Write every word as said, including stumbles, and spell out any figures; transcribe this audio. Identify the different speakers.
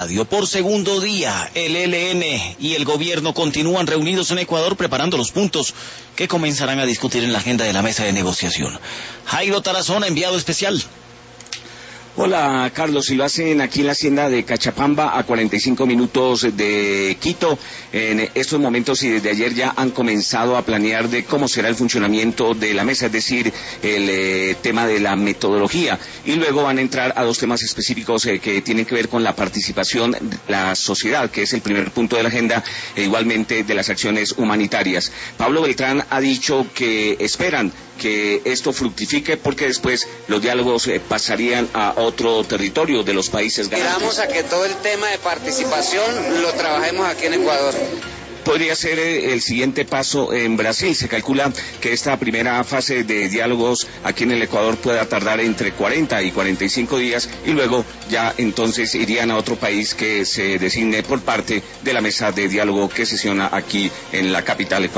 Speaker 1: Por segundo día, el E L N y el gobierno continúan reunidos en Ecuador preparando los puntos que comenzarán a discutir en la agenda de la mesa de negociación. Jairo Tarazona, enviado especial.
Speaker 2: Hola Carlos, y lo hacen aquí en la hacienda de Cachapamba, a cuarenta y cinco minutos de Quito. En estos momentos y desde ayer ya han comenzado a planear de cómo será el funcionamiento de la mesa, es decir, el eh, tema de la metodología. Y luego van a entrar a dos temas específicos eh, que tienen que ver con la participación de la sociedad, que es el primer punto de la agenda, e igualmente de las acciones humanitarias. Pablo Beltrán ha dicho que esperan que esto fructifique porque después los diálogos eh, pasarían a otro territorio de los países garantes.
Speaker 3: Esperamos a que todo el tema de participación lo trabajemos aquí en Ecuador.
Speaker 2: Podría ser el siguiente paso en Brasil. Se calcula que esta primera fase de diálogos aquí en el Ecuador pueda tardar entre cuarenta y cuarenta y cinco días y luego ya entonces irían a otro país que se designe por parte de la mesa de diálogo que sesiona aquí en la capital ecuatoriana.